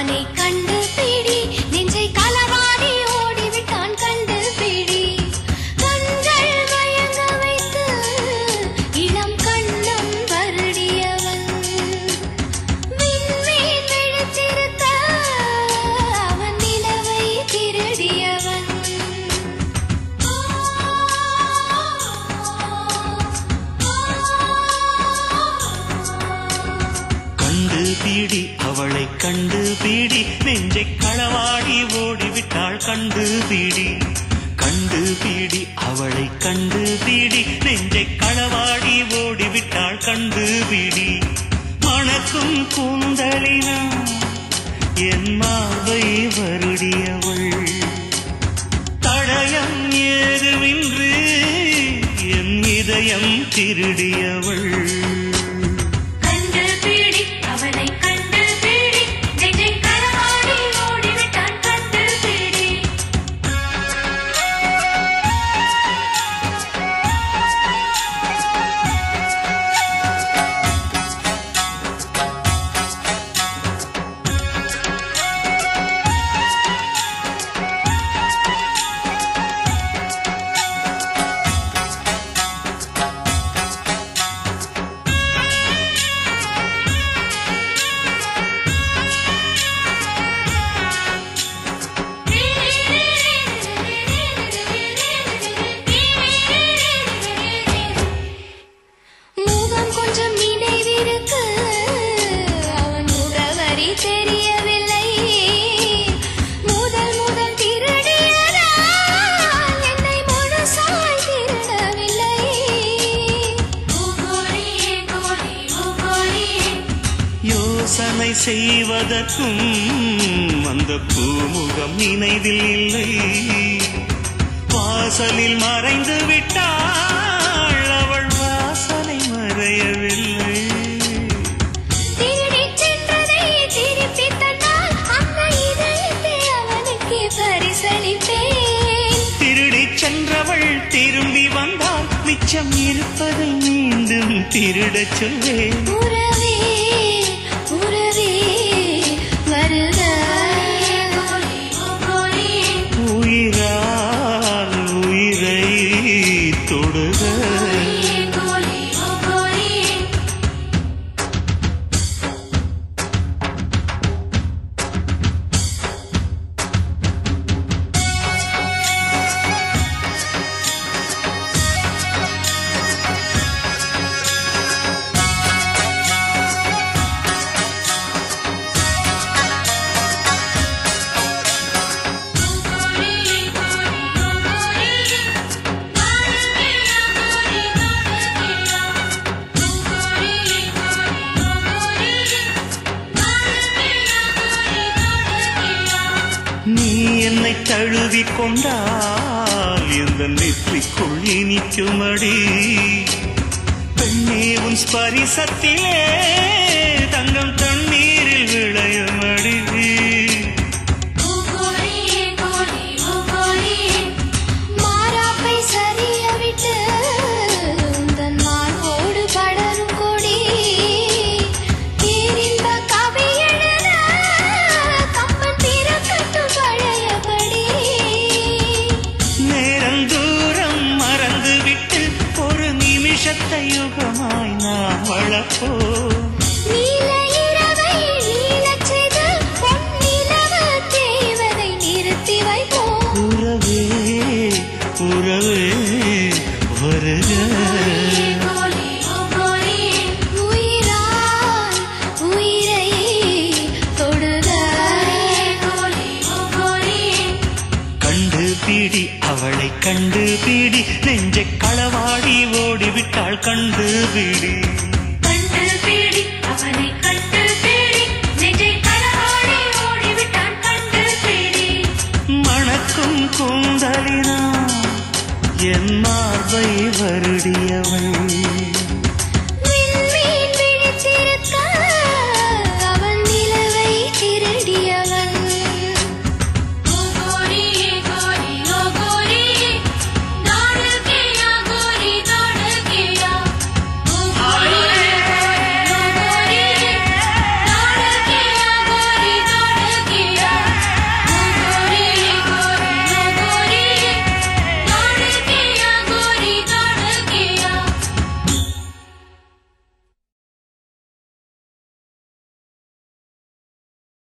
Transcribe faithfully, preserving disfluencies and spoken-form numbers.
அவனை கண்டு பிடி நெஞ்சை களவாடி ஓடிவிட்டான் கண்டு பிடி கண்கள் மயங்க வைத்து இளம் கண்ணம் வருடியவன் விண்மீன் விழித்திருக்க அவன் நிலவை திருடியவன் பீடி அவளை கண்டு பீடி நெஞ்சை களவாடி ஓடிவிட்டாள் கண்டு பீடி கண்டு பீடி அவளை கண்டு பீடி நெஞ்சை களவாடி ஓடிவிட்டாள் கண்டு பீடி மணக்கும் கூந்தலினா என் மாவை வருடியவள் தடயம் ஏதுமின்றி என் இதயம் திருடியவள் யோசனை செய்வதற்கும் அந்த பூமுகம் நினைவில் இல்லை வாசலில் மறைந்து விட்டாள் அவள் வாசனை மறையவில்லை திருடிச் சென்றதை திருப்பி தந்தால் அந்த இதயத்தை அவனுக்கு பரிசளிப்பேன் திருடிச் சென்றவள் திரும்பி வந்தால் மிச்சம் இருப்பதை மீண்டும் திருடச் சொல்வேன் உறவே உறவே வருக உயிரால் உயிரை தொடுக நீ என்னை தழுவிக் கொண்டால் இந்த நெற்றிக்குள் இனிக்குமடி பெண்ணே உன் ஸ்பரிசத்திலே தங்கம் தண்ணீரில் விளையுமடி மாறாப்பை சரிய விட்டு உந்தன் மார்போடு படரும் கொடி பேரின்ப கவி எழுத கம்பன் திறக்கட்டும் பழையபடி நேரம் தூரம் மறந்துவிட்டு ஒரு நிமிஷத்தை யுகமாய் நாம் வளர்ப்போம் நீல இரவை நீலச் செய்து பொன்னிலவு தேவதை நிறுத்தி வைப்போம் உறவே உறவே வருக உயிரால் உயிரை தொடுக கண்டு பீடி அவளை கண்டு பீடி நெஞ்சை களவாடி ஓடிவிட்டாள் கண்டு பீடி கண்டு பீடி அவனை கண்டு பீடி நெஞ்சை களவாடி ஓடிவிட்டான் கண்டு பீடி மணக்கும் கூந்தலினா என் மார்பை வருடி